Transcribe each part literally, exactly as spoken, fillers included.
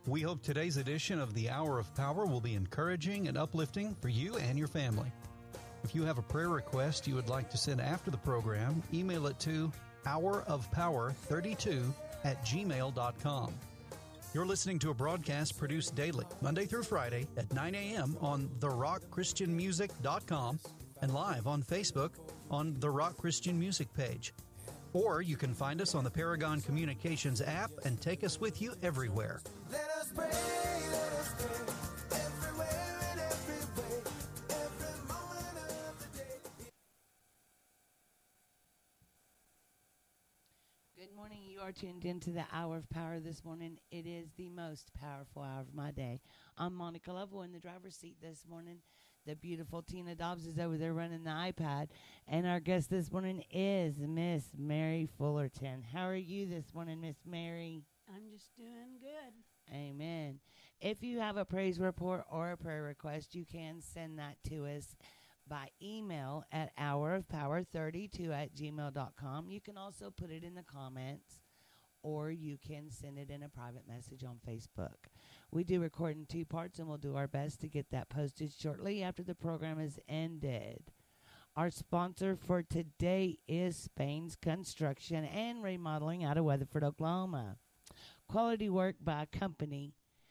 We hope today's edition of the Hour of Power will be encouraging and uplifting for you and your family. If you have a prayer request you would like to send after the program, email it to hour of power thirty-two at gmail dot com. You're listening to a broadcast produced daily, Monday through Friday at nine a.m. on the rock christian music dot com and live on Facebook on the Rock Christian Music page. Or you can find us on the Paragon Communications app and take us with you everywhere. Let us pray, let us pray, everywhere and every way, every moment of the day. Good morning. You are tuned into the Hour of Power this morning. It is the most powerful hour of my day. I'm Monica Lovell in the driver's seat this morning. The beautiful Tina Dobbs is over there running the iPad. And our guest this morning is Miss Mary Fullerton. How are you this morning, Miss Mary? I'm just doing good. Amen. If you have a praise report or a prayer request, you can send that to us by email at hour of power thirty-two at gmail dot com. You can also put it in the comments, or you can send it in a private message on Facebook. We do record in two parts, and we'll do our best to get that posted shortly after the program is ended. Our sponsor for today is Spain's Construction and Remodeling out of Weatherford, Oklahoma. Quality work by a company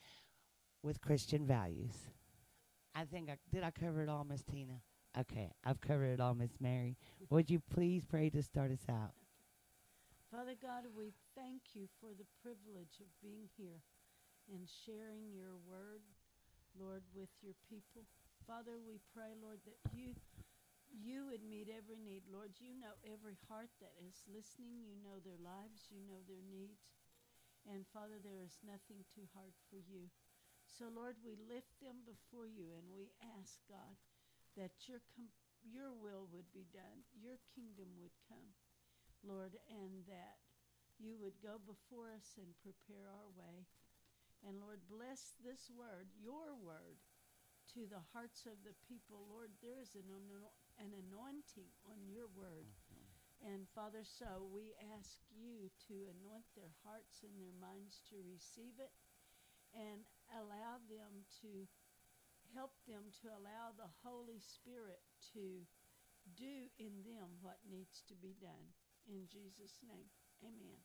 with Christian values. I think I did I cover it all, Miss Tina? Okay, I've covered it all, Miss Mary. Would you please pray to start us out? Father God, we thank you for the privilege of being here and sharing your word, Lord, with your people. Father, we pray, Lord, that you you would meet every need. Lord, you know every heart that is listening. You know their lives. You know their needs. And, Father, there is nothing too hard for you. So, Lord, we lift them before you, and we ask, God, that your com- your will would be done, your kingdom would come, Lord, and that you would go before us and prepare our way. And, Lord, bless this word, your word, to the hearts of the people. Lord, there is an, an anointing on your word. Mm-hmm. And, Father, so we ask you to anoint their hearts and their minds to receive it and allow them to help them to allow the Holy Spirit to do in them what needs to be done. In Jesus' name, amen.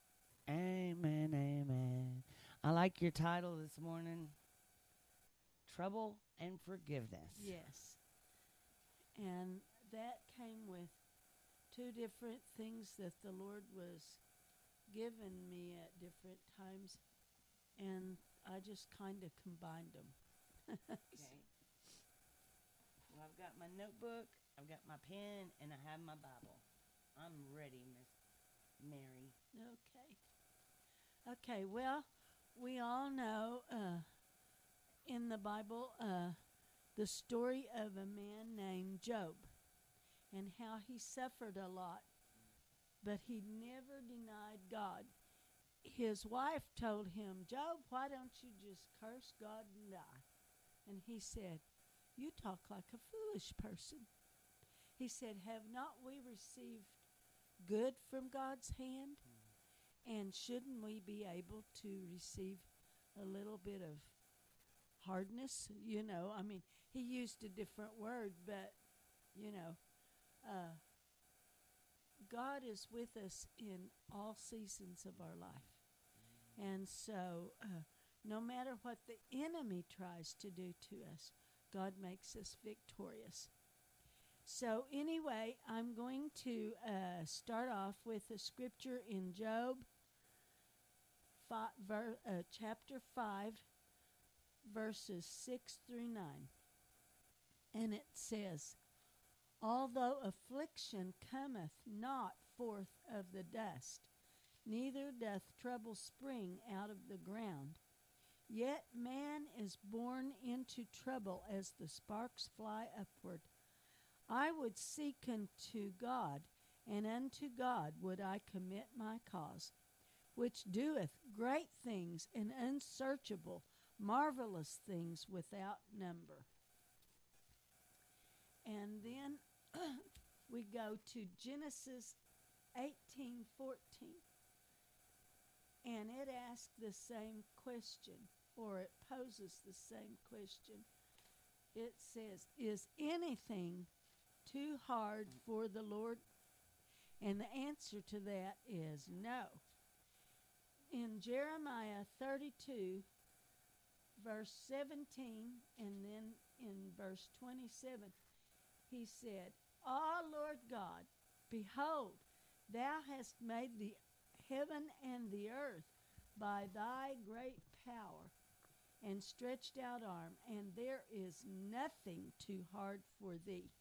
Amen, amen. I like your title this morning, Trouble and Forgiveness. Yes. And that came with two different things that the Lord was giving me at different times, and I just kind of combined them. Okay. Well, I've got my notebook, I've got my pen, and I have my Bible. I'm ready, Miss Mary. Okay. Okay, well, we all know uh, in the Bible uh, the story of a man named Job and how he suffered a lot, but he never denied God. His wife told him, Job, why don't you just curse God and die? And he said, you talk like a foolish person. He said, have not we received good from God's hand? Mm. And shouldn't we be able to receive a little bit of hardness? You know, I mean, he used a different word, but, you know, uh, God is with us in all seasons of our life. Mm. And so uh, no matter what the enemy tries to do to us, God makes us victorious. So anyway, I'm going to uh, start off with a scripture in Job, five, ver, uh, chapter five, verses six through nine. And it says, although affliction cometh not forth of the dust, neither doth trouble spring out of the ground, yet man is born into trouble as the sparks fly upward. I would seek unto God, and unto God would I commit my cause, which doeth great things and unsearchable, marvelous things without number. And then we go to Genesis eighteen fourteen, and it asks the same question. or it poses the same question. It says, is anything too hard for the Lord? And the answer to that is no. In Jeremiah thirty-two, verse seventeen, and then in verse twenty-seven, he said, Ah, Lord God, behold, thou hast made the heaven and the earth by thy great power and stretched out arm, and there is nothing too hard for thee.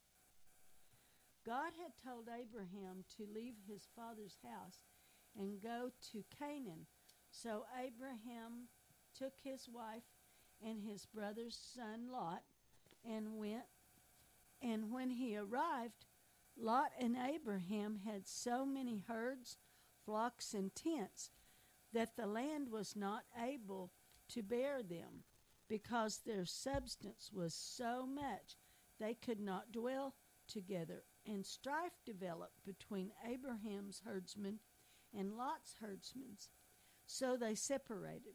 God had told Abraham to leave his father's house and go to Canaan. So Abraham took his wife and his brother's son Lot and went. And when he arrived, Lot and Abraham had so many herds, flocks, and tents that the land was not able to bear them, because their substance was so much they could not dwell together. And strife developed between Abraham's herdsmen and Lot's herdsmen. So they separated.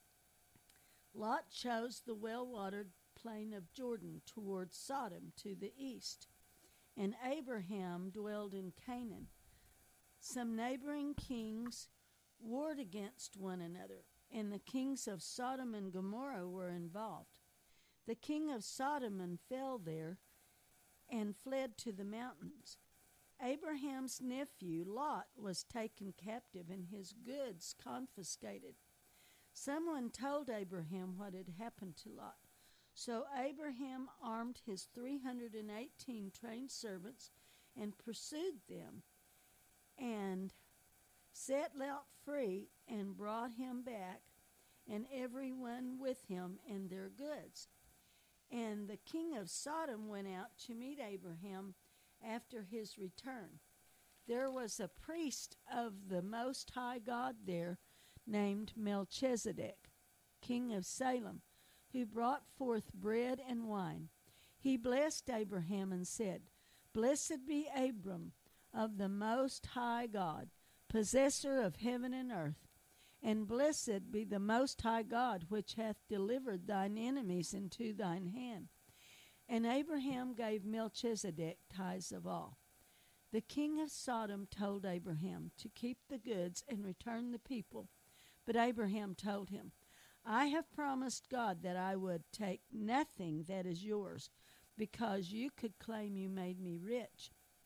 Lot chose the well-watered plain of Jordan toward Sodom to the east, and Abraham dwelled in Canaan. Some neighboring kings warred against one another, and the kings of Sodom and Gomorrah were involved. The king of Sodom fell there and fled to the mountains. Abraham's nephew Lot was taken captive and his goods confiscated. Someone told Abraham what had happened to Lot. So Abraham armed his three hundred eighteen trained servants and pursued them, and set Lot free and brought him back, and everyone with him and their goods. And the king of Sodom went out to meet Abraham after his return. There was a priest of the Most High God there named Melchizedek, king of Salem, who brought forth bread and wine. He blessed Abraham and said, Blessed be Abram of the Most High God, possessor of heaven and earth, and blessed be the Most High God, which hath delivered thine enemies into thine hand. And Abraham gave Melchizedek tithes of all. The king of Sodom told Abraham to keep the goods and return the people. But Abraham told him, I have promised God that I would take nothing that is yours, because you could claim you made me rich.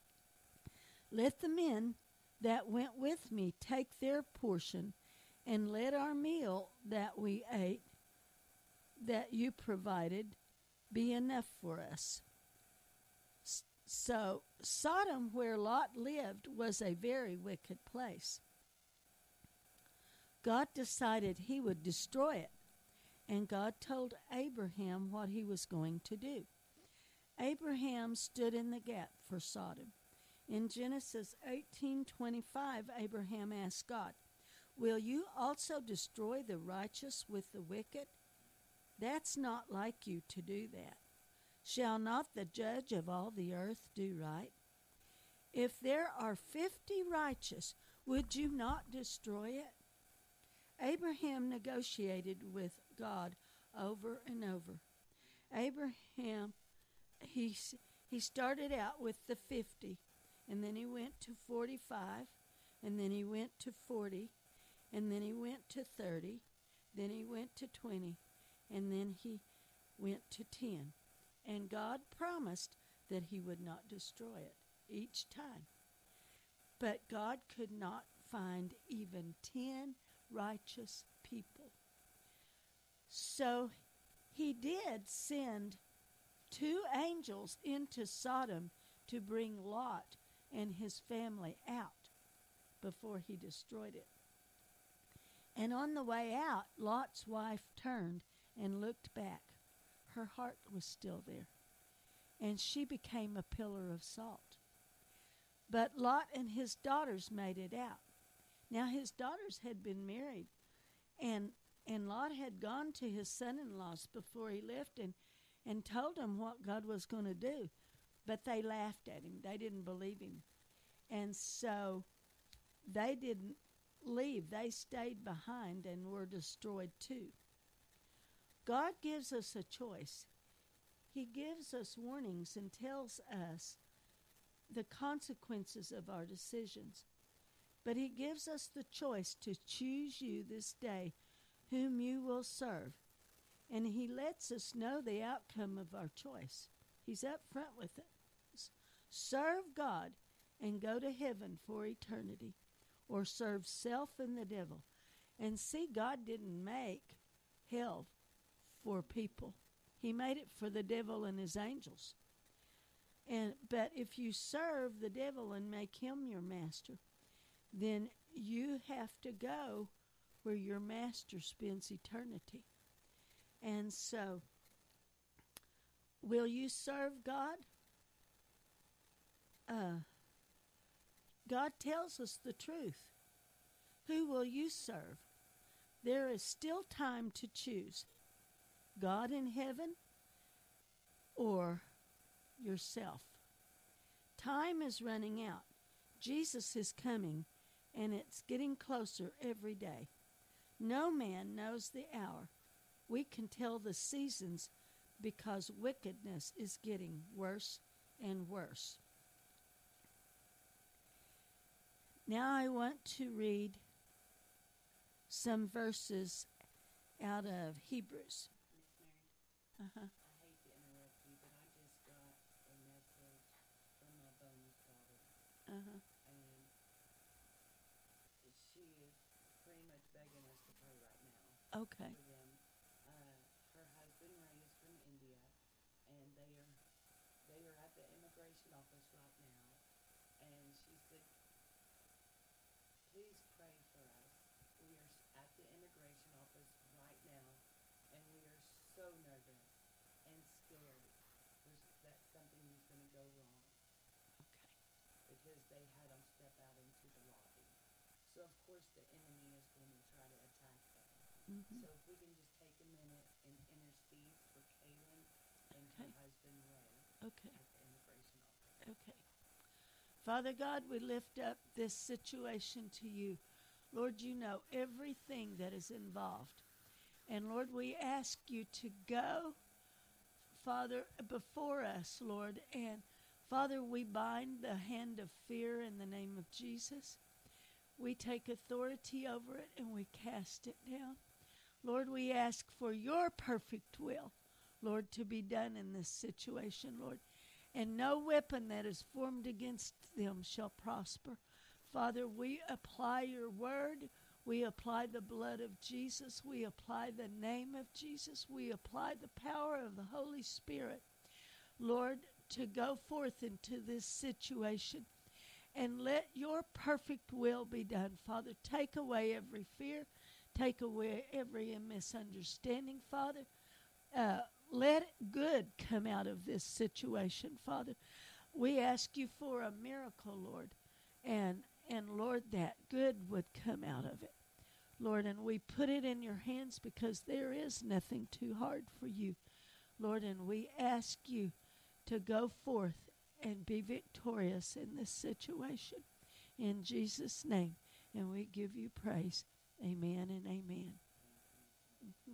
Let the men that went with me take their portion, and let our meal that we ate, that you provided, be enough for us. So Sodom, where Lot lived, was a very wicked place. God decided he would destroy it, and God told Abraham what he was going to do. Abraham stood in the gap for Sodom. In Genesis eighteen twenty-five, Abraham asked God, Will you also destroy the righteous with the wicked? That's not like you to do that. Shall not the judge of all the earth do right? If there are fifty righteous, would you not destroy it? Abraham negotiated with God over and over. Abraham, he, he started out with the fifty, and then he went to forty-five, and then he went to forty, and then he went to thirty, then he went to twenty, and then he went to ten. And God promised that he would not destroy it each time. But God could not find even ten righteous people. So he did send two angels into Sodom to bring Lot and his family out before he destroyed it. And on the way out, Lot's wife turned and looked back. Her heart was still there, and she became a pillar of salt. But Lot and his daughters made it out. Now his daughters had been married, and and Lot had gone to his son-in-laws before he left and, and told them what God was going to do. But they laughed at him. They didn't believe him. And so they didn't leave. They stayed behind and were destroyed too. God gives us a choice. He gives us warnings and tells us the consequences of our decisions. But he gives us the choice to choose you this day whom you will serve. And he lets us know the outcome of our choice. He's up front with it. S- Serve God and go to heaven for eternity, or serve self and the devil. And see, God didn't make hell for people. He made it for the devil and his angels. And but if you serve the devil and make him your master, then you have to go where your master spends eternity. And so, will you serve God? Uh, God tells us the truth. Who will you serve? There is still time to choose. God in heaven or yourself. Time is running out. Jesus is coming, and it's getting closer every day. No man knows the hour. We can tell the seasons because wickedness is getting worse and worse. Now I want to read some verses out of Hebrews. Uh-huh. I hate to interrupt you, but I just got a message from my bonus daughter, Uh-huh. and she is pretty much begging us to pray right now Okay. for them. Uh, her husband Ray is from India, and they are they are at the immigration office right now, and she said, "Please pray for us. We are s- at the immigration office right now, and we are so nervous and scared there's, that something is going to go wrong Okay. because they had them step out into the lobby. So, of course, the enemy is going to try to attack them. Mm-hmm. So, if we can just take a minute and intercede for Kaylin and Okay. her husband Ray Okay. at the immigration office. Okay. Father God, we lift up this situation to you. Lord, you know everything that is involved. And Lord, we ask you to go, Father, before us, Lord. And Father, we bind the hand of fear in the name of Jesus. We take authority over it and we cast it down. Lord, we ask for your perfect will, Lord, to be done in this situation, Lord. And no weapon that is formed against them shall prosper. Father, we apply your word. We apply the blood of Jesus. We apply the name of Jesus. We apply the power of the Holy Spirit, Lord, to go forth into this situation. And let your perfect will be done, Father. Take away every fear. Take away every misunderstanding, Father. Uh, let good come out of this situation, Father. We ask you for a miracle, Lord. And, and Lord, that good would come out of it. Lord, and we put it in your hands because there is nothing too hard for you, Lord. And we ask you to go forth and be victorious in this situation. In Jesus' name. And we give you praise. Amen and amen. Mhm.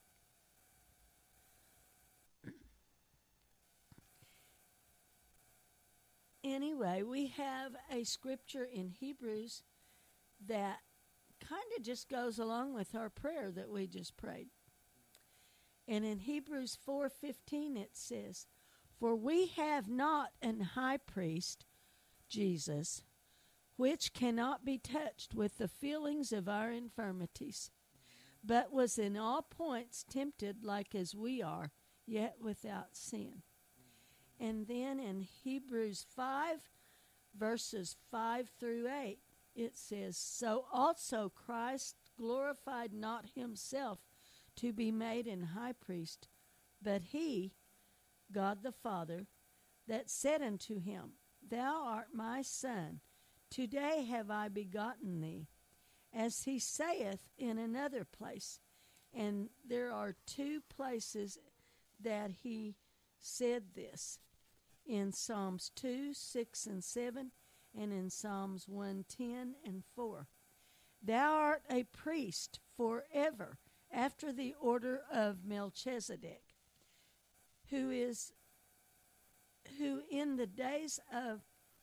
Anyway, we have a scripture in Hebrews that kind of just goes along with our prayer that we just prayed. And in Hebrews four fifteen it says, "For we have not an high priest, Jesus, which cannot be touched with the feelings of our infirmities, but was in all points tempted like as we are, yet without sin." And then in Hebrews five, verses five through eight, it says, "So also Christ glorified not himself to be made an high priest, but he, God the Father, that said unto him, Thou art my Son, today have I begotten thee, as he saith in another place." And there are two places that he said this, in Psalms two, six, and seven, and in Psalms one ten and four. "Thou art a priest forever after the order of Melchizedek, who is who in the days of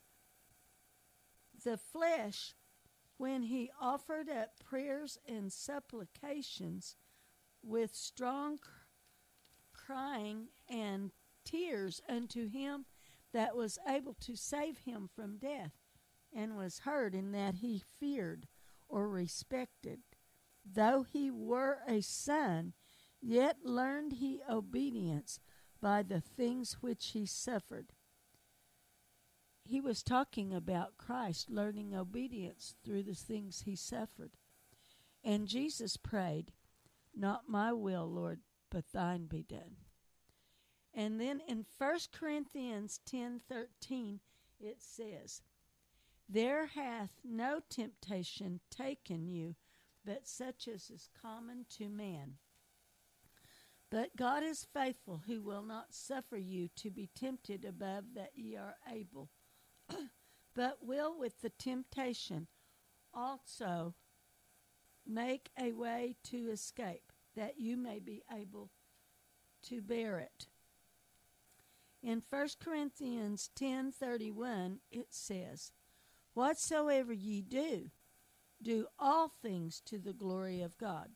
the flesh, when he offered up prayers and supplications with strong cr- crying and tears unto him that was able to save him from death, and was heard in that he feared or respected. Though he were a son, yet learned he obedience by the things which he suffered. He was talking about Christ learning obedience through the things he suffered. And Jesus prayed, "Not my will, Lord, but thine be done." And then in First Corinthians ten thirteen, it says, "There hath no temptation taken you, but such as is common to man. But God is faithful, who will not suffer you to be tempted above that ye are able, but will with the temptation also make a way to escape, that you may be able to bear it." In First Corinthians ten thirty-one, it says, "Whatsoever ye do, do all things to the glory of God."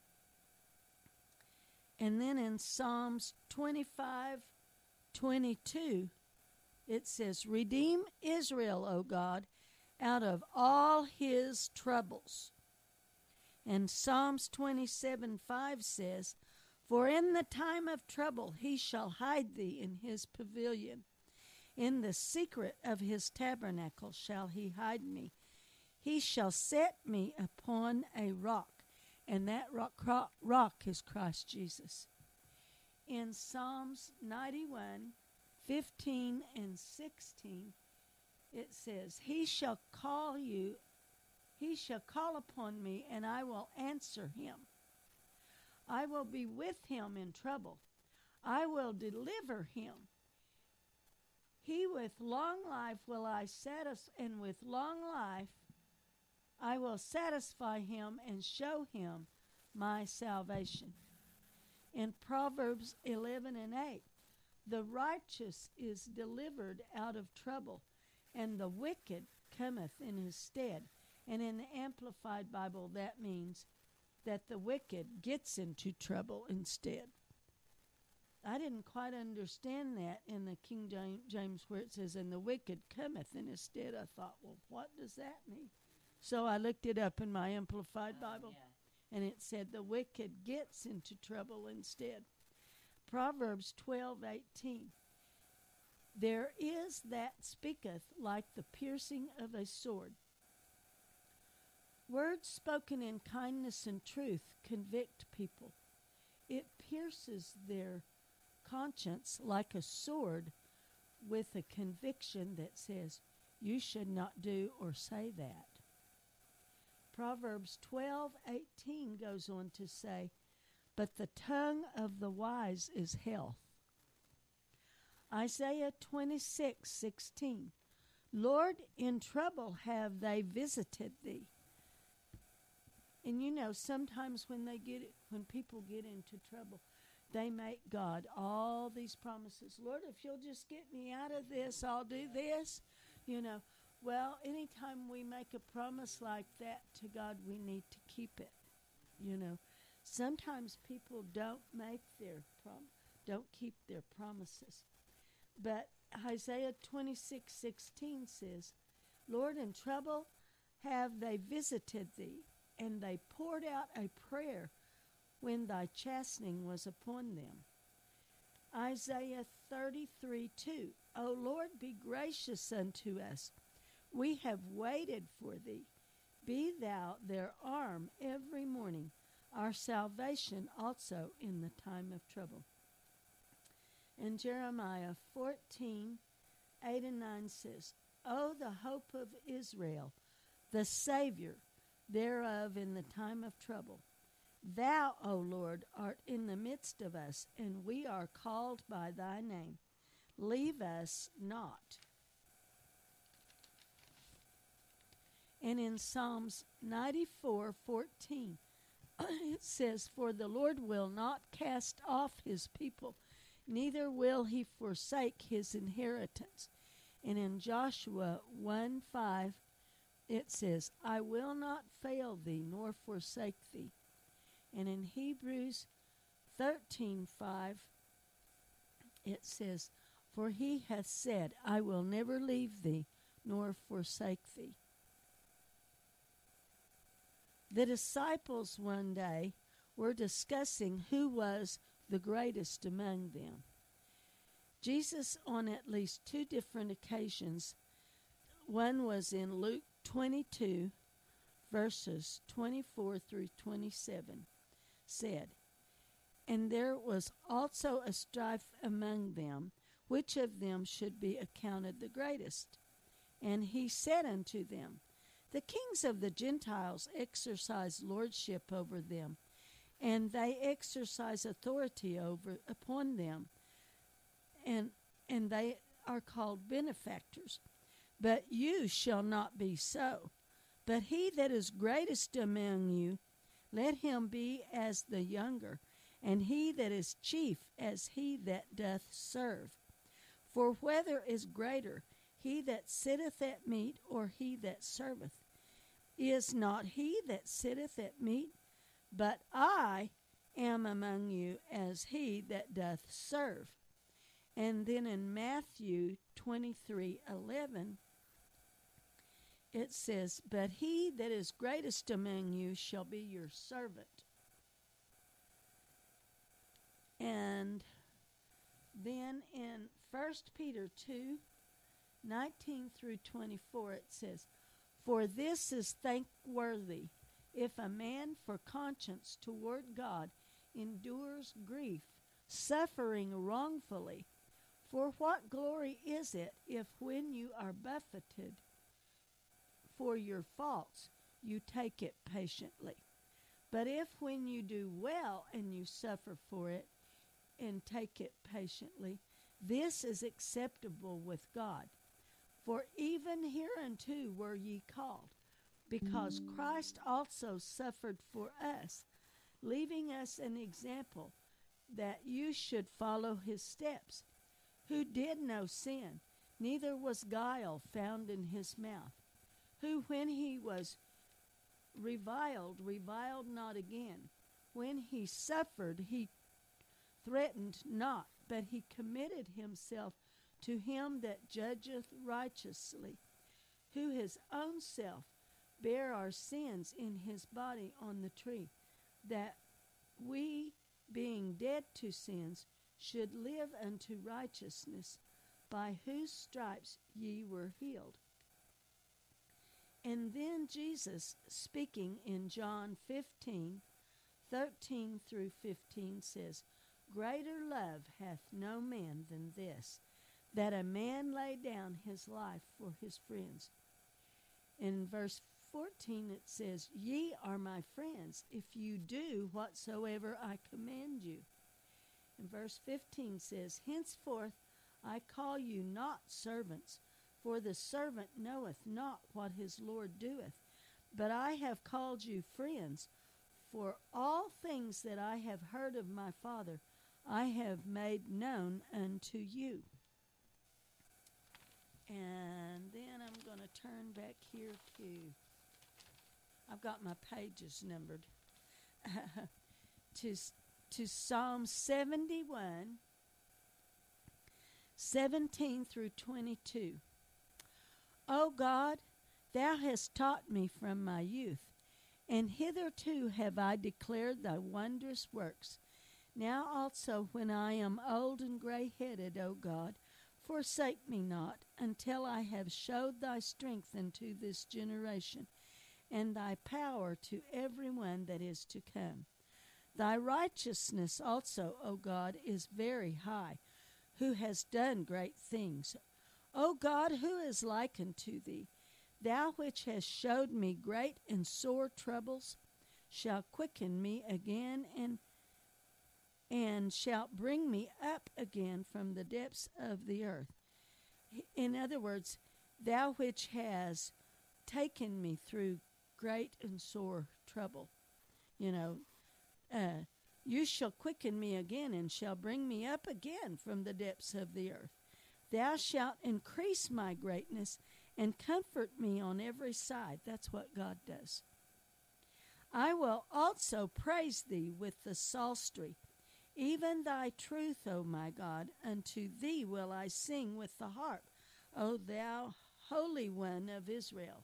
And then in Psalms twenty-five twenty-two, it says, "Redeem Israel, O God, out of all his troubles." And Psalms twenty-seven five says, "For in the time of trouble he shall hide thee in his pavilion. In the secret of his tabernacle shall he hide me. He shall set me upon a rock," and that rock, rock, rock is Christ Jesus. In Psalms ninety-one fifteen and sixteen, it says, "He shall call you, he shall call upon me, and I will answer him. I will be with him in trouble. I will deliver him. He with long life will I satisfy, and with long life I will satisfy him and show him my salvation." In Proverbs eleven and eight, "The righteous is delivered out of trouble, and the wicked cometh in his stead." And in the Amplified Bible, that means that the wicked gets into trouble instead. I didn't quite understand that in the King James where it says, "and the wicked cometh in his stead." I thought, well, what does that mean? So I looked it up in my Amplified Bible, yeah. and it said the wicked gets into trouble instead. Proverbs twelve eighteen, "There is that speaketh like the piercing of a sword." Words spoken in kindness and truth convict people. It pierces their conscience like a sword with a conviction that says, you should not do or say that. Proverbs twelve eighteen goes on to say, "But the tongue of the wise is health." Isaiah twenty-six sixteen, "Lord, in trouble have they visited thee." And you know, sometimes when they get when people get into trouble, they make God all these promises. "Lord, if you'll just get me out of this, I'll do this." You know, well, anytime we make a promise like that to God, we need to keep it. You know, sometimes people don't make their prom- don't keep their promises. But Isaiah twenty-six sixteen says, "Lord, in trouble have they visited thee, and they poured out a prayer when thy chastening was upon them." Isaiah thirty-three two, "O Lord, be gracious unto us. We have waited for thee. Be thou their arm every morning, our salvation also in the time of trouble." And Jeremiah fourteen eight and nine says, "O the hope of Israel, the Savior thereof in the time of trouble. Thou, O Lord, art in the midst of us, and we are called by thy name. Leave us not." And in Psalms ninety-four fourteen, it says, "For the Lord will not cast off his people, neither will he forsake his inheritance." And in Joshua one five, it says, "I will not fail thee nor forsake thee." And in Hebrews thirteen five, it says, "For he hath said, I will never leave thee nor forsake thee." The disciples one day were discussing who was the greatest among them. Jesus, on at least two different occasions, one was in Luke twenty-two, verses twenty-four through twenty-seven, said, "And there was also a strife among them, which of them should be accounted the greatest. And he said unto them, The kings of the Gentiles exercise lordship over them, and they exercise authority over upon them, and and they are called benefactors. But you shall not be so. But he that is greatest among you, let him be as the younger, and he that is chief as he that doth serve. For whether is greater, he that sitteth at meat or he that serveth? Is not he that sitteth at meat? But I am among you as he that doth serve." And then in Matthew twenty-three eleven, it says, "But he that is greatest among you shall be your servant." And then in First Peter two nineteen through twenty-four, it says, "For this is thankworthy, if a man for conscience toward God endures grief, suffering wrongfully. For what glory is it if when you are buffeted for your faults, you take it patiently? But if when you do well and you suffer for it and take it patiently, this is acceptable with God. For even hereunto were ye called, because Christ also suffered for us, leaving us an example that you should follow his steps, who did no sin, neither was guile found in his mouth, who when he was reviled, reviled not again. When he suffered, he threatened not, but he committed himself to him that judgeth righteously, who his own self bare our sins in his body on the tree, that we, being dead to sins, should live unto righteousness, by whose stripes ye were healed." And then Jesus, speaking in John fifteen thirteen through fifteen, says, "Greater love hath no man than this, that a man lay down his life for his friends." In verse fourteen it says, "Ye are my friends, if you do whatsoever I command you." And verse fifteen says, "Henceforth I call you not servants, for the servant knoweth not what his Lord doeth, but I have called you friends, for all things that I have heard of my Father I have made known unto you." And then I'm going to turn back here to, I've got my pages numbered, to to Psalm seventy-one, seventeen through twenty-two. "O God, thou hast taught me from my youth, and hitherto have I declared thy wondrous works. Now also when I am old and grey-headed, O God, forsake me not, until I have showed thy strength unto this generation, and thy power to every one that is to come. Thy righteousness also, O God, is very high, who has done great things. O God, who is like unto thee? Thou which hast showed me great and sore troubles, shall quicken me again, and and shalt bring me up again from the depths of the earth." In other words, thou which has taken me through great and sore trouble. You know, uh, you shall quicken me again and shall bring me up again from the depths of the earth. Thou shalt increase my greatness and comfort me on every side. That's what God does. I will also praise thee with the psaltery, even thy truth, O my God. Unto thee will I sing with the harp, O thou Holy One of Israel.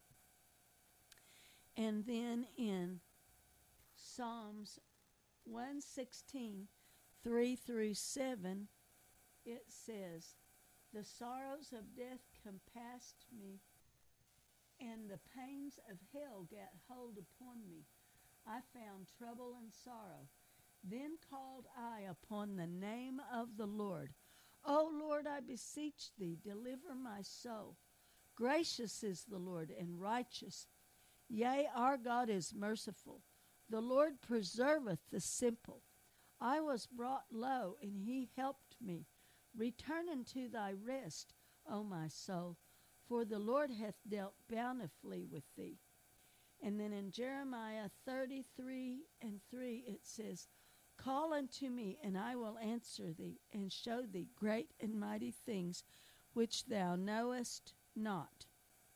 And then in Psalms one sixteen, three through seven, it says, the sorrows of death compassed me, and the pains of hell gat hold upon me. I found trouble and sorrow. Then called I upon the name of the Lord. O Lord, I beseech thee, deliver my soul. Gracious is the Lord and righteous. Yea, our God is merciful. The Lord preserveth the simple. I was brought low, and he helped me. Return unto thy rest, O my soul, for the Lord hath dealt bountifully with thee. And then in Jeremiah thirty-three and three it says, call unto me, and I will answer thee, and show thee great and mighty things which thou knowest not.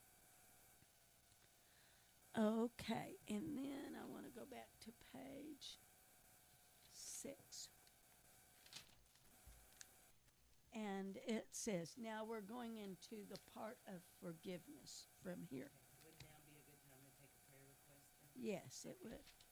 Okay, and then I want to go back to page six. And it says, now we're going into the part of forgiveness from here. Would now be a good time to take a prayer request then? Yes, it would.